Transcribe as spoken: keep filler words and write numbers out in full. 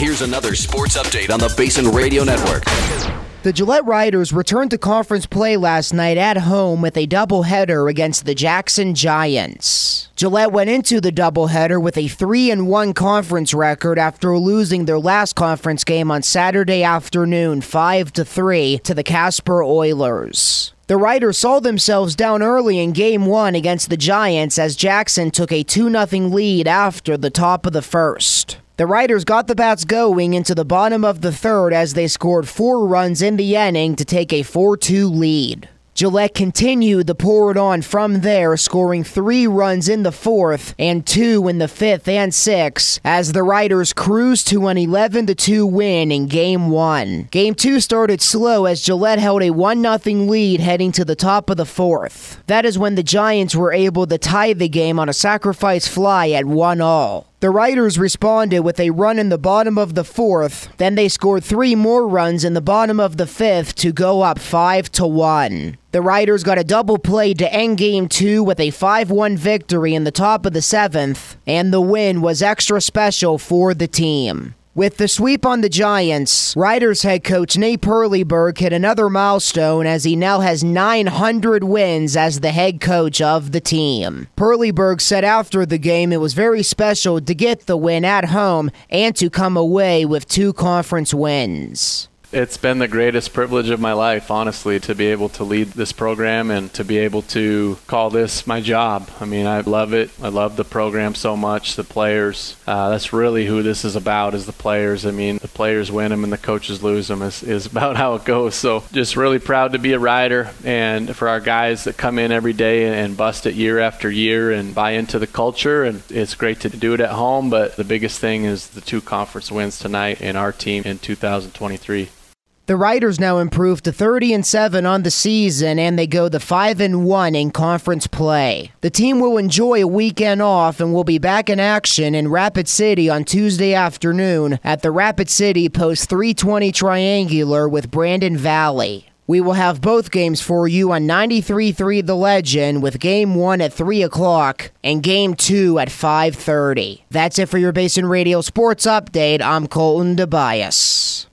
Here's another sports update on the Basin Radio Network. The Gillette Riders returned to conference play last night at home with a doubleheader against the Jackson Giants. Gillette went into the doubleheader with a three and one conference record after losing their last conference game on Saturday afternoon five to three to the Casper Oilers. The Riders saw themselves down early in Game one against the Giants as Jackson took a two nothing lead after the top of the first. The Riders got the bats going into the bottom of the third as they scored four runs in the inning to take a four two lead. Gillette continued to pour it on from there, scoring three runs in the fourth and two in the fifth and sixth as the Riders cruised to an eleven to two win in Game one. Game two started slow as Gillette held a one nothing lead heading to the top of the fourth. That is when the Giants were able to tie the game on a sacrifice fly at one all. The Riders responded with a run in the bottom of the fourth, then they scored three more runs in the bottom of the fifth to go up five to one. The Riders got a double play to end Game two with a five one victory in the top of the seventh, and the win was extra special for the team. With the sweep on the Giants, Riders head coach Nate Perleyberg hit another milestone as he now has nine hundred wins as the head coach of the team. Perleyberg said after the game it was very special to get the win at home and to come away with two conference wins. It's been the greatest privilege of my life, honestly, to be able to lead this program and to be able to call this my job. I mean, I love it. I love the program so much, the players. Uh, that's really who this is about, is the players. I mean, the players win them and the coaches lose them is, is about how it goes. So just really proud to be a Rider, and for our guys that come in every day and bust it year after year and buy into the culture. And it's great to do it at home, but the biggest thing is the two conference wins tonight in our team in two thousand twenty-three. The Riders now improved to thirty and seven on the season, and they go to five and one in conference play. The team will enjoy a weekend off and will be back in action in Rapid City on Tuesday afternoon at the Rapid City Post three twenty Triangular with Brandon Valley. We will have both games for you on ninety-three point three The Legend, with Game one at three o'clock and Game two at five thirty. That's it for your Basin Radio Sports Update. I'm Colton DeBias.